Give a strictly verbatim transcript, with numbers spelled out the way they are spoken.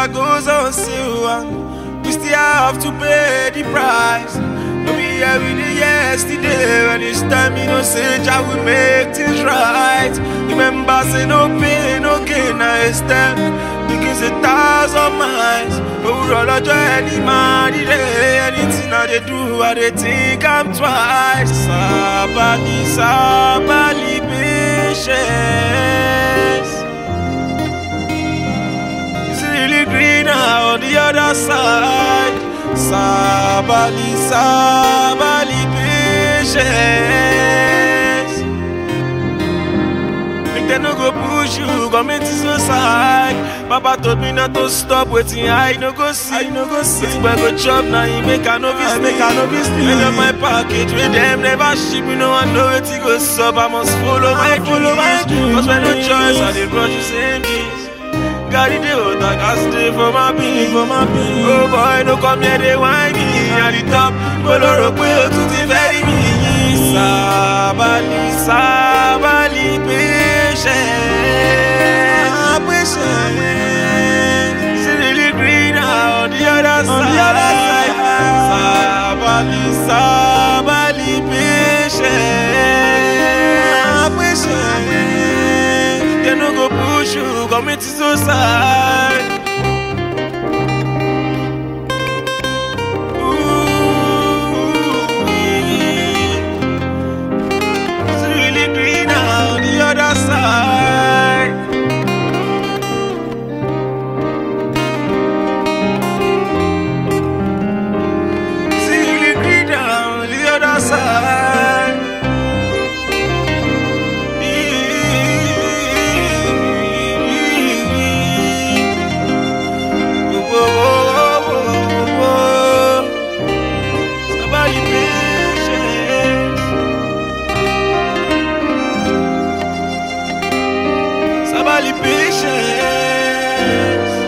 never goes on sale, and we still have to pay the price. No be here with the yesterday, when it's time you know say Jah will make things right. Remember say no pain, no gain, I step because a thousand miles. Oh, roll a joy any man, anything I they do, I they think I'm twice. Sabali, sabali, patience. It's really greener on the other side. Sabali, sabali, patience. Make them no go push you, government is no side. Papa told me not to stop waiting, I no go see, I no go see. But go chop now, you make a novice, make a novice. End up my package with them, never ship me, no one know it go sub. I must follow my follow my dreams. Cause when no choice, I did brush the same things. Got it out, I can stay for my beat, for my beat. Oh boy, no come here, they whine me. At the top, color up, well, to the very me. Sabali, sabali, patience. Patience. See really green on the other side. On the other side. Sabali, sabali, patience. Patience. They no go push you, commit suicide. Other side. See the green down the other side. Somebody patience. Sabali patience.